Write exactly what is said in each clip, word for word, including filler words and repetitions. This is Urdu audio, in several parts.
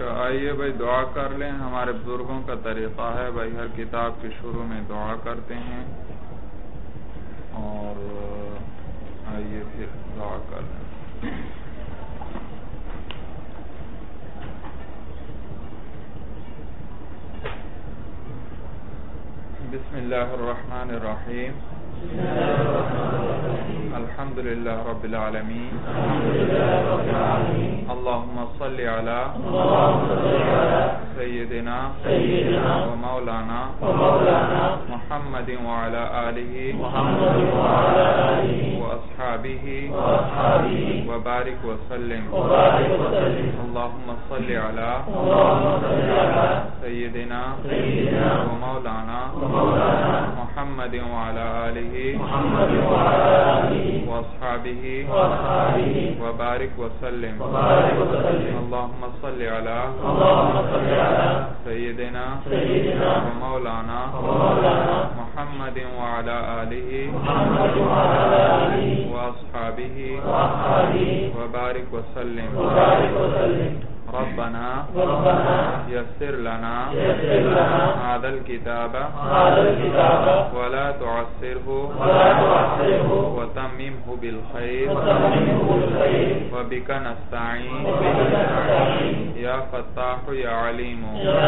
اچھا آئیے بھائی دعا کر لیں. ہمارے بزرگوں کا طریقہ ہے بھائی ہر کتاب کے شروع میں دعا کرتے ہیں اور آئیے پھر دعا کر لیں. بسم اللہ الرحمن الرحیم. الحمد للہ رب العالمین. اللہم صل علی سیدنا و مولانا محمد وعلی آلہ و اصحابہ وبارک وسلم. اللہم صل علی سیدنا و مولانا محمد وعلی آلہ واصحابہ وبارک وسلم. اللہم صل علی سیدنا و مولانا محمد وعلی آلہ واصحابہ وبارک وسلم. ربنا یسر لنا هذا الكتاب ولا تعسره وتممه بالخير وبك نستعين يا فتاح يا عليم.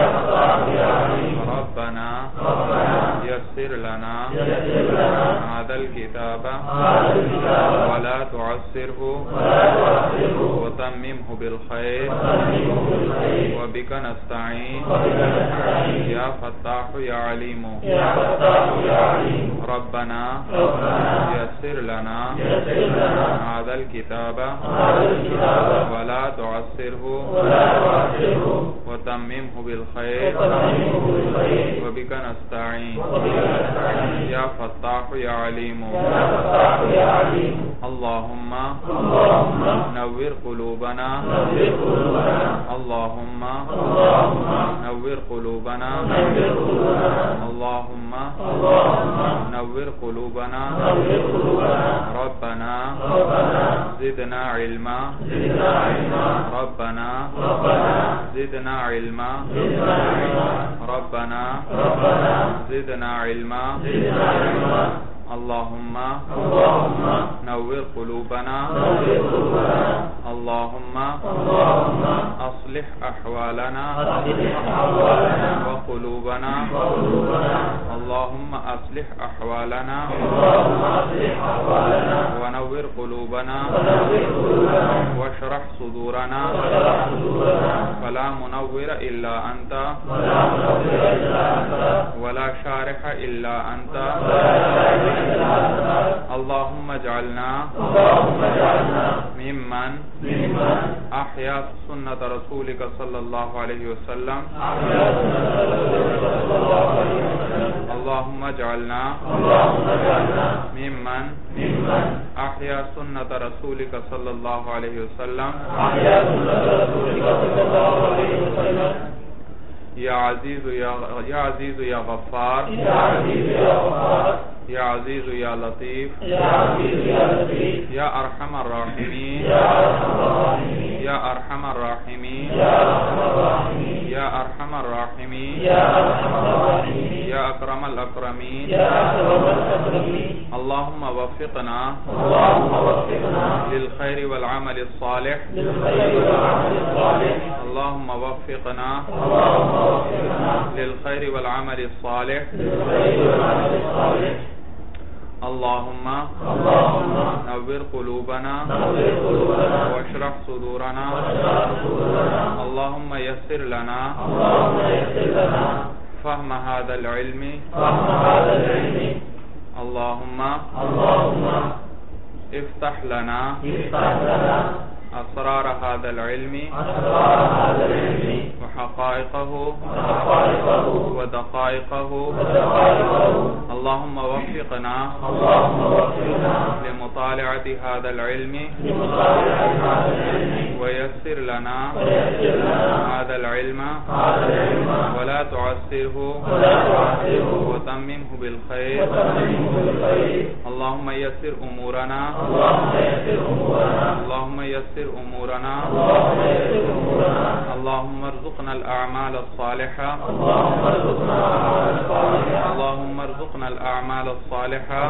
ربنا يسر لنا هذا الكتاب ولا تعسره وتممه بالخير وبك نستعين يا فتاح يا عليم. ربنا يسر لنا هذا الكتاب ولا تعسره وتممه بالخير وبك نستعين يا فتاح يا عليم. اللهم نور قلوبنا اللهم نور قلوبنا اللهم نور قلوبنا. ربنا زدنا علما ربنا زدنا علما ربنا زدنا علما. اللهم نور قلوبنا اللهم اصلح احوالنا وقلوبنا اللهم اصلح احوالنا ونور قلوبنا واشرح صدورنا فلا منور الا انت ولا شارح الا انت. اللهم اجعلنا ممن احیا سنت رسولک صلی اللہ علیہ وسلم. اللهم اجعلنا ممن احیا سنت رسولک صلی اللہ علیہ وسلم. یا عزیز یا عزیز یا غفار یا عزیز یا لطیف یا ارحم الراحمین یا ارحم الراحمین یا ارحم الراحمین یا اکرم الاکرمین. اللہم وفقنا للخیر والعمل الصالح اللہم وفقنا للخیر والعمل الصالح. اللہم نور قلوبنا واشرح صدورنا اللہم یسر لنا فهم هذا العلم اللہم افتح لنا اسرار هذا العلم وحقائقه ودقائقه. اللهم وفقنا لمطالعة هذا العلم ويسر لنا هذا العلم ولا تعسره وتممه بالخير. اللهم يسر أمورنا اللهم يسر أمورنا اللهم ارزقنا الأعمال الصالحة اللهم ارزقنا الأعمال الصالحة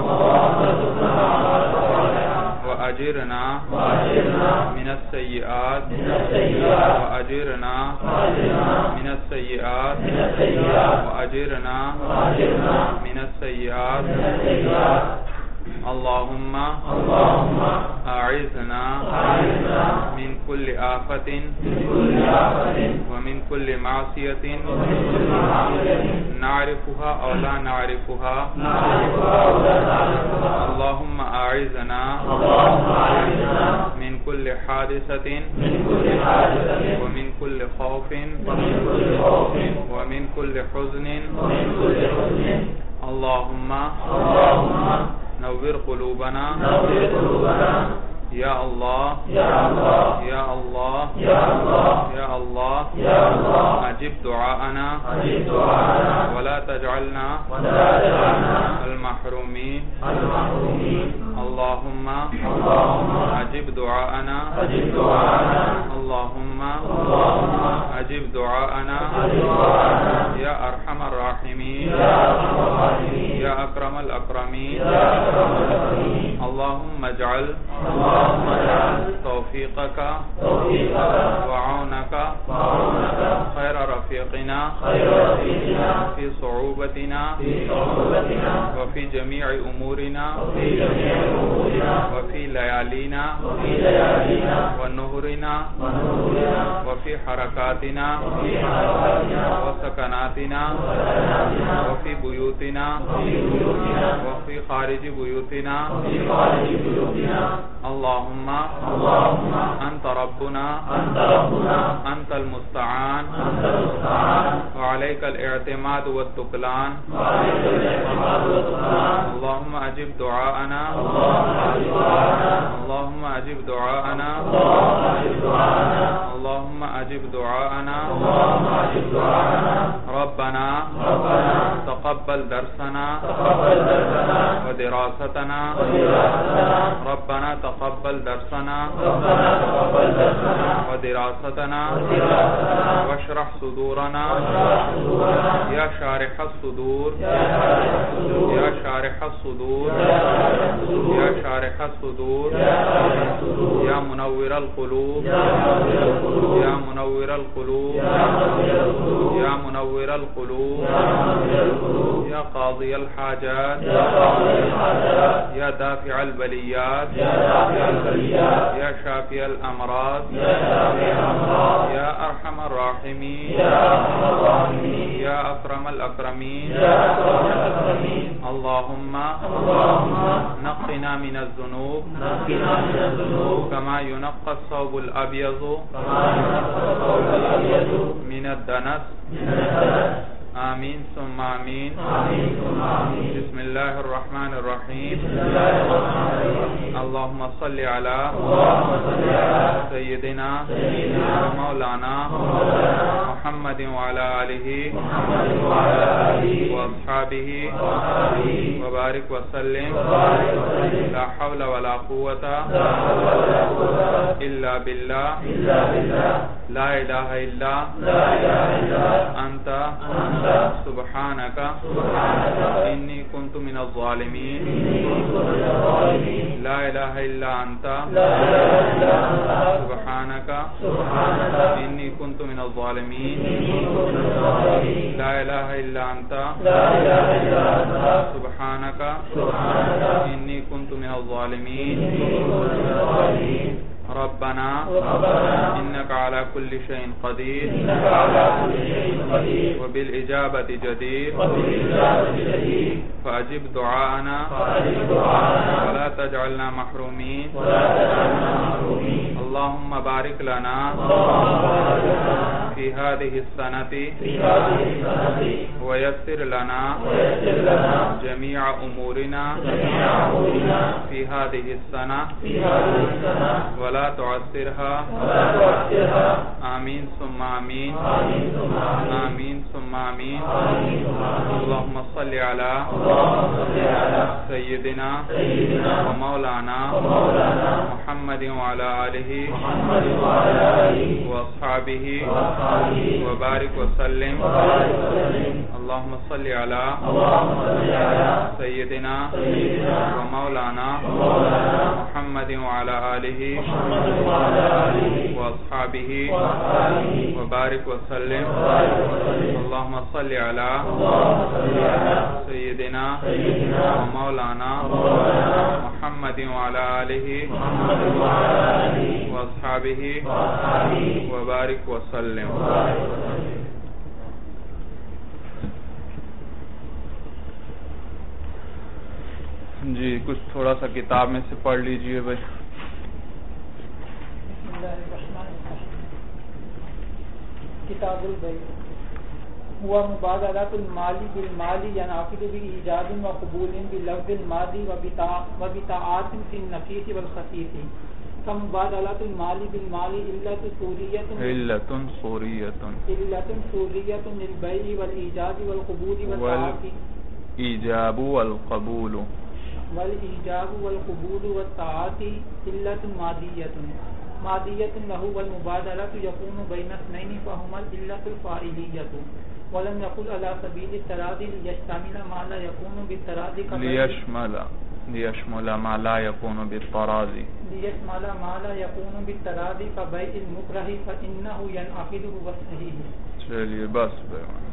وأجرنا من السيئات وأجرنا من السيئات وأجرنا من السيئات اللهم أعذنا من كل آفة ومن كل معصية نعرفها أو لا نعرفها اللهم أعذنا من كل حادثة ومن كل خوف ومن كل حزن اللهم نور قلوبنا یا اللہ یا اللہ یا اللہ یا اللہ یا اللہ یا اللہ اجب دعاءنا اجب دعاءنا ولا تجعلنا ولا تجعلنا المحرومين المحرومين اللهم اللهم اجب دعاءنا اجب دعاءنا اللهم اللهم اجب دعاءنا اجب دعاءنا یا ارحم الراحمین یا ارحم الراحمین یا اکرم الاکرمین یا اکرم الاکرمین اللهم اجعل توفیقك وعونك خير رفيقنا في صعوبتنا وفي جميع أمورنا وفي ليالينا ونهرنا وفي حركاتنا وسكناتنا وفي بيوتنا وفي خارج بيوتنا اللهم اللهم انت ربنا انت ربنا انت المستعان انت المستعان وعليك الاعتماد والتكلان وعليك الاعتماد والتكلان اللهم اجب دعاءنا اللهم اجب دعاءنا اللهم اجب دعاءنا اللهم اجب دعاءنا اللهم اجب دعاءنا ربنا ربنا تقبل درسنا تقبل درسنا ودراستنا ودراستنا ربنا تقبل درسنا ربنا تقبل درسنا ودراستنا واشرح صدورنا يا شارح الصدور يا شارح الصدور يا شارح الصدور يا منور القلوب يا منور القلوب يا منور القلوب يا قاضي الحاجات يا دافع البليات يا شافي الأمراض يا أرحم الراحمين يا أكرم الأكرمين اللهم نقنا من الذنوب كما ينقى الثوب الأبيض من الدنس آمین ثم آمین بسم اللہ الرحمن الرحیم اللہم صلی علی سیدنا مولانا محمد وعلی آلہ واصحابہ وبارک وسلم لا حول ولا قوة الا باللہ لا الہ الا انت سبحانك إني كنت من الظالمين لا إله إلا أنت سبحانك إني كنت من الظالمين لا إله إلا أنت سبحانك إني كنت من الظالمين ربنا إنك على كل شيء قدير وبالإجابة جدير فأجب دعاءنا ولا تجعلنا محرومين اللهم بارك لنا في هذه السنة ويسر لنا جميع أمورنا في هذه السنة ولا تعسرها آمین ثم آمین آمین ثم آمین اللهم صل علی سیدنا و مولانا محمد وعلى آلہ و اصحابہ وبارک وسلم اللهم صل علی سیدنا و مولانا محمد وعلى آلہ و اصحابہ وبارک وسلم اللهم صل علی سیدنا و مولانا محمد وعلى آلہ و اصحابہ وبارک وسلم. جی کچھ تھوڑا سا کتاب میں سے پڑھ لیجئے بھائی. کتاب البیع هو مبادلة المال بالمال ينعقد بإيجاد وقبول بلفظ المال وبطاعات في النفيس والخفيف كمبادلة المال بالمال علة صورية علة صورية علة صورية للبيع والإيجاب والقبول والطاعات إيجاب والقبول والإيجاب والقبول والطاعات علة مادية مادية له والمبادلة يكون بين اثنين فهما العلة الفاعلية ولم يقل على سبيل التراضي ليشتمل ما لا يكون بالتراضي ليشمل ليشمل ما لا يكون بالتراضي ليشمل ما لا يكون بالتراضي كبيع المكره فإنه ينعقد والصحيح. چلیے بس بھائی.